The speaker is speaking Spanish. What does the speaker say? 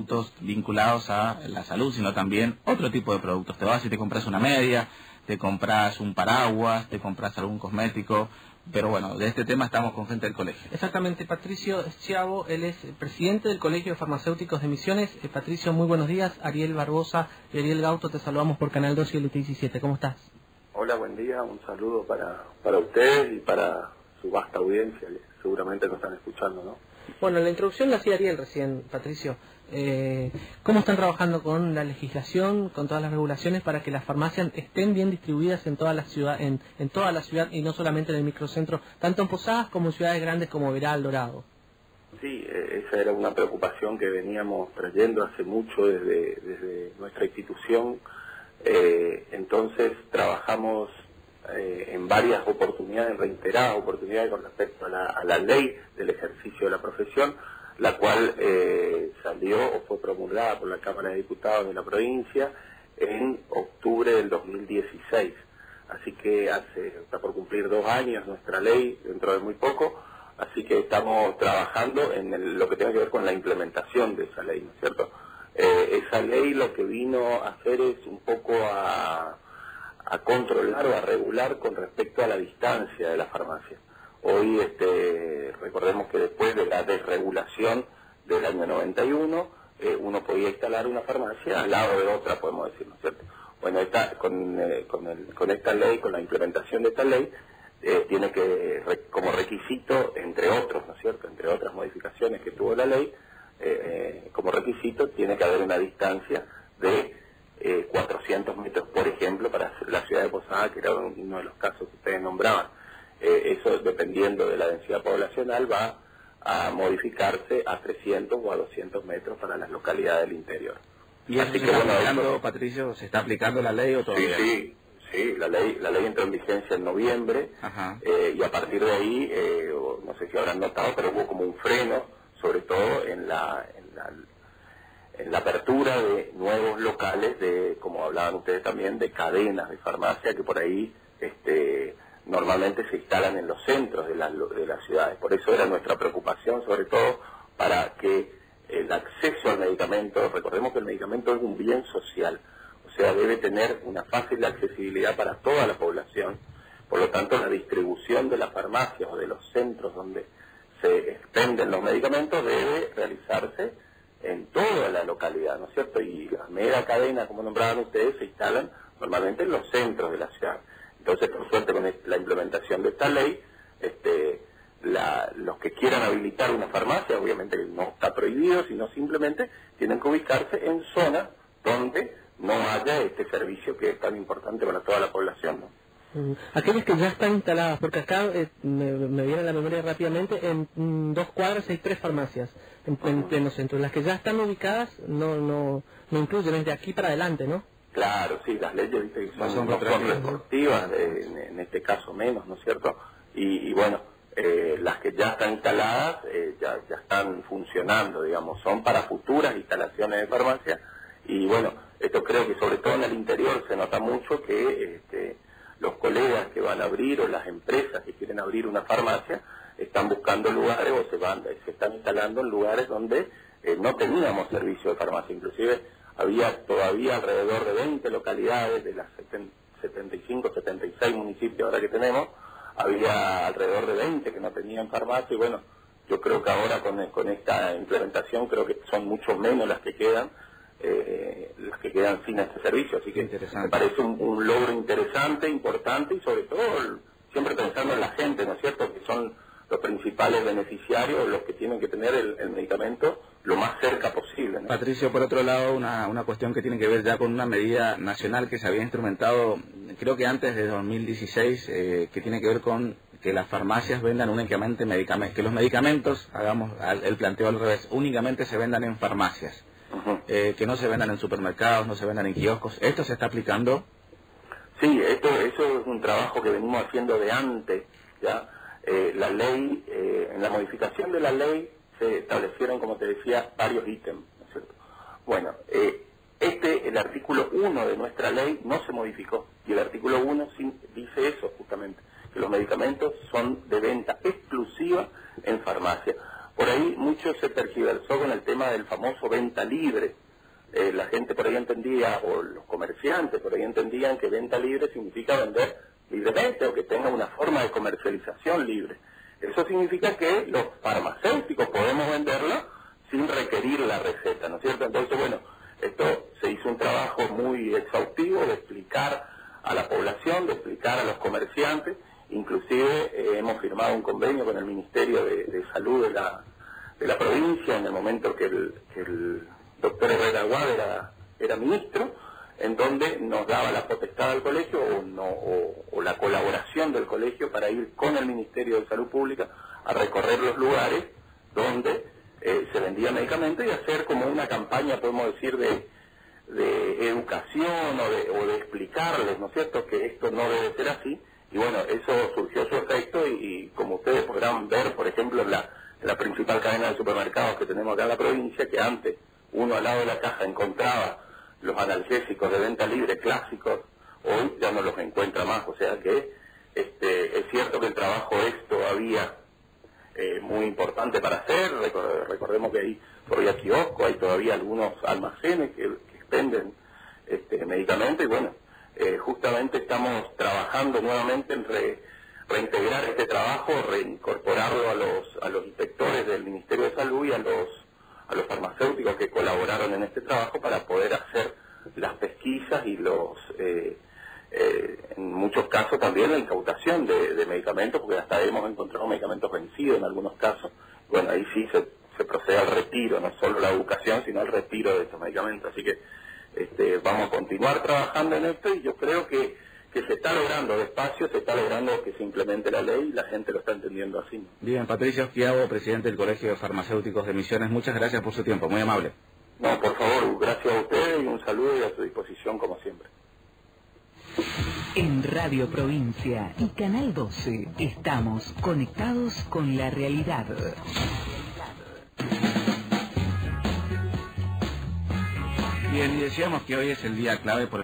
productos vinculados a la salud, sino también otro tipo de productos. Te vas y te compras una media, te compras un paraguas, te compras algún cosmético, pero bueno, de este tema estamos con gente del colegio. Exactamente, Patricio Schiavo, él es presidente del Colegio de Farmacéuticos de Misiones. Patricio, muy buenos días. Ariel Barbosa y Ariel Gauto, te saludamos por Canal 2 y el 17. ¿Cómo estás? Hola, buen día, un saludo para ustedes y para su vasta audiencia, que seguramente nos están escuchando, ¿no? Bueno, la introducción la hacía Ariel recién, Patricio. ¿Cómo están trabajando con la legislación, con todas las regulaciones para que las farmacias estén bien distribuidas en toda la ciudad, en toda la ciudad y no solamente en el microcentro, tanto en Posadas como en ciudades grandes como Veral, Dorado? Sí, esa era una preocupación que veníamos trayendo hace mucho desde nuestra institución. Entonces trabajamos en varias oportunidades, en reiteradas oportunidades con respecto a la ley del ejercicio de la profesión, la cual salió o fue promulgada por la Cámara de Diputados de la provincia en octubre del 2016. Así que está por cumplir 2 años nuestra ley dentro de muy poco, así que estamos trabajando en lo que tiene que ver con la implementación de esa ley, ¿no es cierto? Esa ley lo que vino a hacer es un poco a controlar o a regular con respecto a la distancia de la farmacia. Hoy recordemos que después de la desregulación del año 91, uno podía instalar una farmacia al lado de otra, podemos decir, ¿no es cierto? Bueno, con esta ley, con la implementación de esta ley, tiene que, como requisito, entre otros, ¿no es cierto?, entre otras modificaciones que tuvo la ley, como requisito tiene que haber una distancia de 400 metros, por ejemplo, para la ciudad de Posadas, que era uno de los casos que ustedes nombraban. Eso, dependiendo de la densidad poblacional, va a modificarse a 300 o a 200 metros para las localidades del interior. ¿Y eso se está aplicando, Patricio? ¿Se está aplicando la ley o todavía? Sí, la ley entró en vigencia en noviembre. Y a partir de ahí, no sé si habrán notado, pero hubo como un freno, sobre todo en la apertura de nuevos locales, como hablaban ustedes también, de cadenas de farmacia que por ahí normalmente se instalan en los centros de las ciudades. Por eso era nuestra preocupación, sobre todo, para que el acceso al medicamento, recordemos que el medicamento es un bien social, o sea, debe tener una fácil accesibilidad para toda la población. Por lo tanto, la distribución de las farmacias o de los centros donde se expenden los medicamentos debe realizarse en toda la localidad, ¿no es cierto? Y las mega cadenas, como nombraban ustedes, se instalan normalmente en los centros de la ciudad. Entonces, por suerte, con la implementación de esta ley, los que quieran habilitar una farmacia, obviamente no está prohibido, sino simplemente tienen que ubicarse en zonas donde no haya este servicio que es tan importante para toda la población, ¿no? Aquellas que ya están instaladas, porque acá me viene a la memoria rápidamente, en 2 cuadras hay 3 farmacias en pleno centro. Las que ya están ubicadas no incluyen, es de aquí para adelante, ¿no? Claro, sí, las leyes no son restrictivas, en este caso menos, ¿no es cierto? Y bueno, las que ya están instaladas ya están funcionando, digamos, son para futuras instalaciones de farmacia. Y bueno, esto creo que sobre todo en el interior se nota mucho que los colegas que van a abrir o las empresas que quieren abrir una farmacia están buscando lugares o se están instalando en lugares donde no teníamos servicio de farmacia. Inclusive había todavía alrededor de 20 localidades de las 75, 76 municipios ahora que tenemos, había alrededor de 20 que no tenían farmacia. Y bueno, yo creo que ahora con esta implementación creo que son mucho menos las que quedan sin este servicio, así que me parece un logro interesante, importante, y sobre todo siempre pensando en la gente, ¿no es cierto?, que son los principales beneficiarios, los que tienen que tener el medicamento lo más cerca posible, ¿no? Patricio, por otro lado, una cuestión que tiene que ver ya con una medida nacional que se había instrumentado, creo que antes de 2016, que tiene que ver con que las farmacias vendan únicamente medicamentos, que los medicamentos, hagamos el planteo al revés, únicamente se vendan en farmacias. Que no se vendan en supermercados, no se vendan en kioscos. ¿Esto se está aplicando? Sí, eso es un trabajo que venimos haciendo de antes, ¿ya? La ley, en la modificación de la ley se establecieron, como te decía, varios ítems, ¿no es cierto? Bueno, el artículo 1 de nuestra ley no se modificó, y el artículo 1 dice eso justamente, que los medicamentos son de venta exclusiva en farmacia. por ahí mucho se tergiversó con el tema del famoso venta libre. La gente por ahí entendía, o los comerciantes por ahí entendían que venta libre significa vender libremente o que tenga una forma de comercialización libre. Eso significa que los farmacéuticos podemos venderlo sin requerir la receta, ¿no es cierto? Entonces, bueno, esto se hizo un trabajo muy exhaustivo de explicar a la población, de explicar a los comerciantes. Inclusive hemos firmado un convenio con el Ministerio de Salud de la provincia en el momento que el doctor Herrera Aguad era ministro, en donde nos daba la potestad al colegio o la colaboración del colegio para ir con el Ministerio de Salud Pública a recorrer los lugares donde se vendía medicamentos y hacer como una campaña, podemos decir, de educación o de explicarles, ¿no es cierto?, que esto no debe ser así. Y bueno, eso surgió su efecto y como ustedes podrán ver, por ejemplo, en la principal cadena de supermercados que tenemos acá en la provincia, que antes uno al lado de la caja encontraba los analgésicos de venta libre clásicos, hoy ya no los encuentra más. O sea que es cierto que el trabajo es todavía muy importante para hacer. Recordemos que hay todavía kioscos, hay todavía algunos almacenes que expenden medicamentos y bueno, justamente estamos trabajando nuevamente en reintegrar este trabajo, reincorporarlo a los inspectores del Ministerio de Salud y a los farmacéuticos que colaboraron en este trabajo para poder hacer las pesquisas y en muchos casos también la incautación de medicamentos, porque hasta hemos encontrado medicamentos vencidos en algunos casos. Bueno, ahí sí se procede al retiro, no solo la educación, sino al retiro de estos medicamentos. Así que vamos a continuar trabajando en esto y yo creo que se está logrando despacio, se está logrando que se implemente la ley y la gente lo está entendiendo así, ¿no? Bien, Patricio Schiavo, presidente del Colegio de Farmacéuticos de Misiones, muchas gracias por su tiempo, muy amable. No, por favor, gracias a ustedes y un saludo y a su disposición como siempre. En Radio Provincia y Canal 12 estamos conectados con la realidad. Bien, y decíamos que hoy es el día clave por